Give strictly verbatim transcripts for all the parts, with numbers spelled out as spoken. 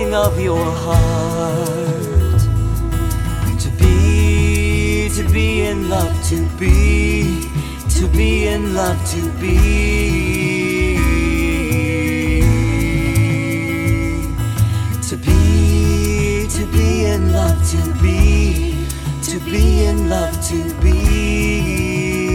beating of your heart. To be, to be in love, to be, to be in love, to be. To be, to be in love, to be, to be in love, to be.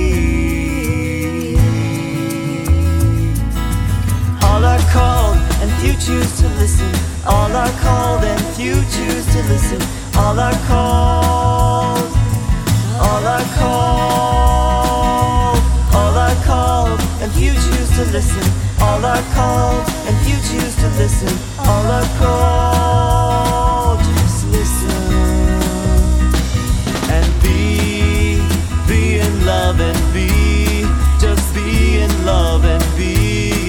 All are called and few choose to listen. All are called and few choose to listen. All are called, all are called, all are called and few choose to listen. All are called and few choose to listen. All are called, just listen. And be, be in love and be, just be in love and be.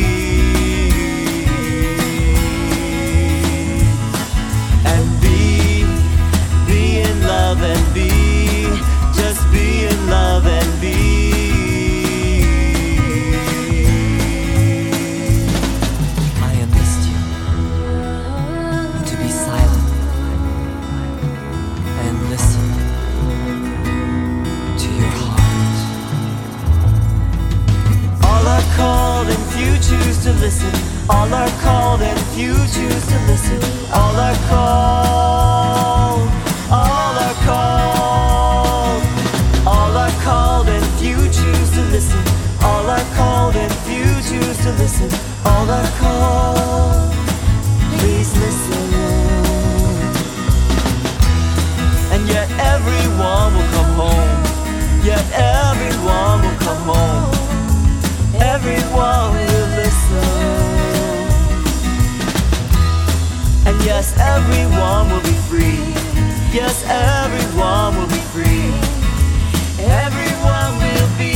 And be, be in love and be, just be in love and be. Called and few choose to listen. All are called and few choose to listen. All are called, all are called, all are called and few choose to listen. All are called and few choose to listen. All are called, please listen. And yet everyone will come home. Yet everyone will come home. Everyone will listen. And yes, everyone will be free. Yes, everyone will be free. Everyone will be.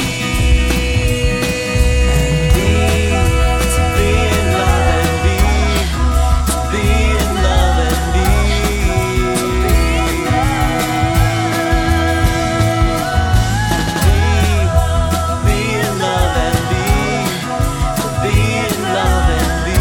To be in love and be. To be in love and be. To be in love. Be in love and be. To be in love and be.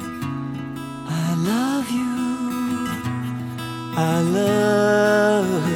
I love you. I love you.